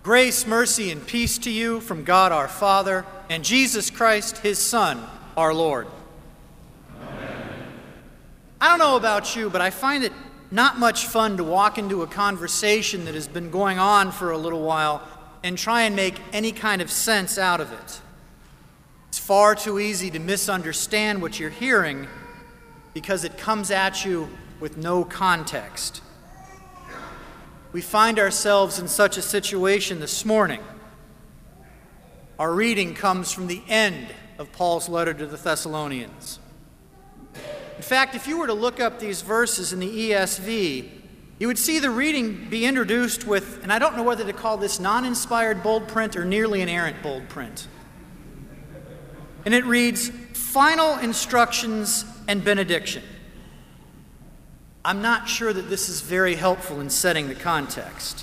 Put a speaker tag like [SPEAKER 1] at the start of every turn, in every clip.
[SPEAKER 1] Grace, mercy, and peace to you from God our Father and Jesus Christ, his Son, our Lord.
[SPEAKER 2] Amen.
[SPEAKER 1] I don't know about you, but I find it not much fun to walk into a conversation that has been going on for a little while and try and make any kind of sense out of it. It's far too easy to misunderstand what you're hearing because it comes at you with no context. We find ourselves in such a situation this morning. Our reading comes from the end of Paul's letter to the Thessalonians. In fact, if you were to look up these verses in the ESV, you would see the reading be introduced with, and I don't know whether to call this non-inspired bold print or nearly inerrant bold print. And it reads, "Final instructions and benediction." I'm not sure that this is very helpful in setting the context.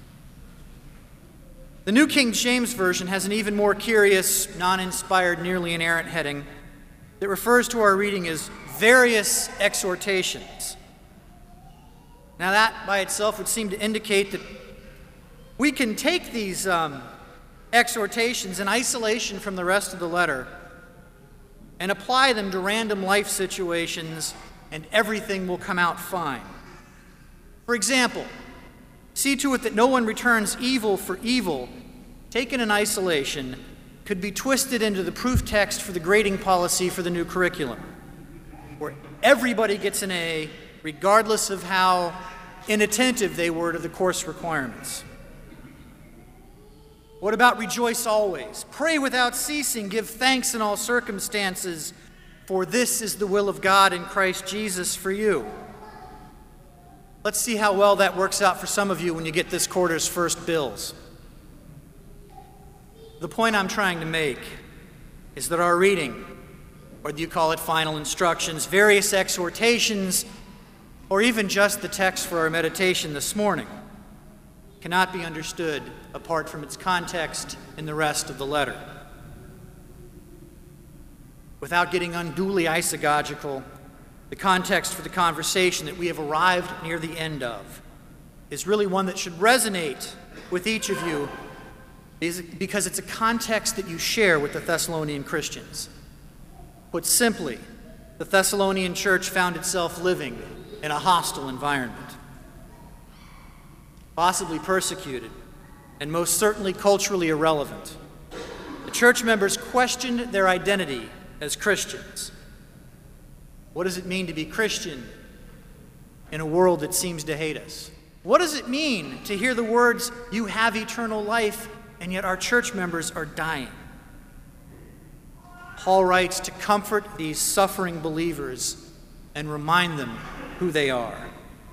[SPEAKER 1] The New King James Version has an even more curious, non-inspired, nearly inerrant heading that refers to our reading as various exhortations. Now that by itself would seem to indicate that we can take these exhortations in isolation from the rest of the letter and apply them to random life situations, and everything will come out fine. For example, see to it that no one returns evil for evil, taken in isolation, could be twisted into the proof text for the grading policy for the new curriculum, where everybody gets an A, regardless of how inattentive they were to the course requirements. What about rejoice always? Pray without ceasing, give thanks in all circumstances, for this is the will of God in Christ Jesus for you. Let's see how well that works out for some of you when you get this quarter's first bills. The point I'm trying to make is that our reading, whether you call it final instructions, various exhortations, or even just the text for our meditation this morning, cannot be understood apart from its context in the rest of the letter. Without getting unduly eisegetical, the context for the conversation that we have arrived near the end of is really one that should resonate with each of you because it's a context that you share with the Thessalonian Christians. Put simply, the Thessalonian church found itself living in a hostile environment, possibly persecuted, and most certainly culturally irrelevant. The church members questioned their identity as Christians. What does it mean to be Christian in a world that seems to hate us? What does it mean to hear the words, "You have eternal life," and yet our church members are dying? Paul writes to comfort these suffering believers and remind them who they are.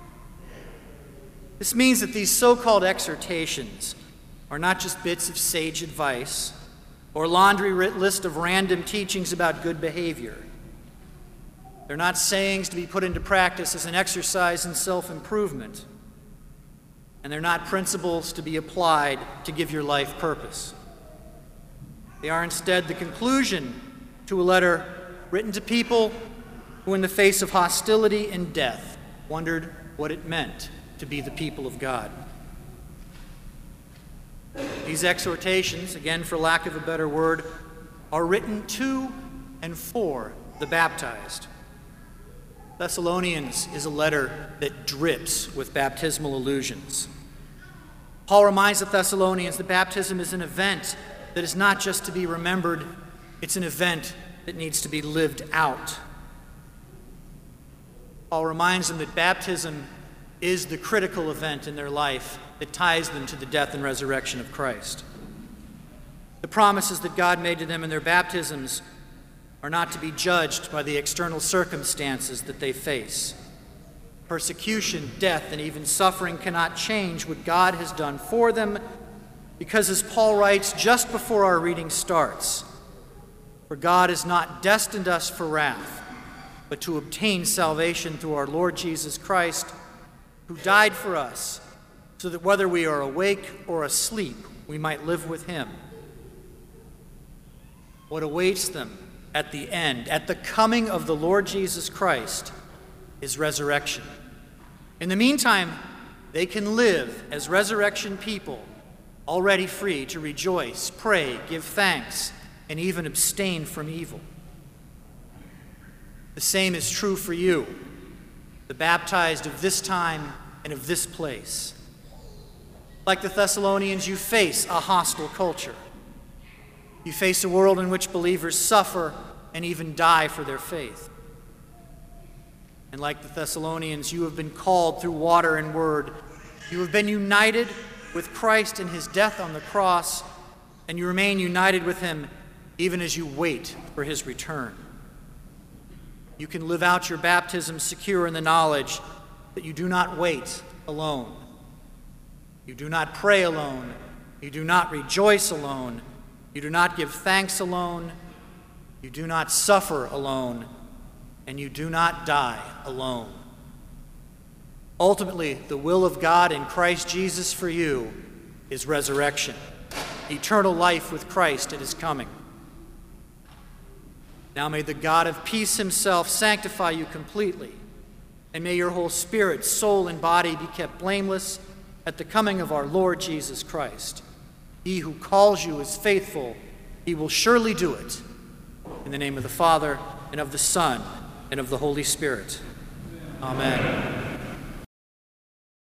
[SPEAKER 1] This means that these so-called exhortations are not just bits of sage advice or laundry list of random teachings about good behavior. They're not sayings to be put into practice as an exercise in self-improvement. And they're not principles to be applied to give your life purpose. They are instead the conclusion to a letter written to people who, in the face of hostility and death, wondered what it meant to be the people of God. These exhortations, again for lack of a better word, are written to and for the baptized. Thessalonians is a letter that drips with baptismal allusions. Paul reminds the Thessalonians that baptism is an event that is not just to be remembered, it's an event that needs to be lived out. Paul reminds them that baptism is the critical event in their life that ties them to the death and resurrection of Christ. The promises that God made to them in their baptisms are not to be judged by the external circumstances that they face. Persecution, death, and even suffering cannot change what God has done for them because, as Paul writes just before our reading starts, "For God has not destined us for wrath, but to obtain salvation through our Lord Jesus Christ, who died for us, so that whether we are awake or asleep, we might live with him." What awaits them at the end, at the coming of the Lord Jesus Christ, is resurrection. In the meantime, they can live as resurrection people already free to rejoice, pray, give thanks, and even abstain from evil. The same is true for you, the baptized of this time and of this place. Like the Thessalonians, you face a hostile culture. You face a world in which believers suffer and even die for their faith. And like the Thessalonians, you have been called through water and word. You have been united with Christ in his death on the cross, and you remain united with him even as you wait for his return. You can live out your baptism secure in the knowledge that you do not wait alone. You do not pray alone. You do not rejoice alone. You do not give thanks alone. You do not suffer alone. And you do not die alone. Ultimately, the will of God in Christ Jesus for you is resurrection, eternal life with Christ at his coming. Now may the God of peace himself sanctify you completely, and may your whole spirit, soul, and body be kept blameless at the coming of our Lord Jesus Christ. He who calls you is faithful. He will surely do it. In the name of the Father, and of the Son, and of the Holy Spirit. Amen.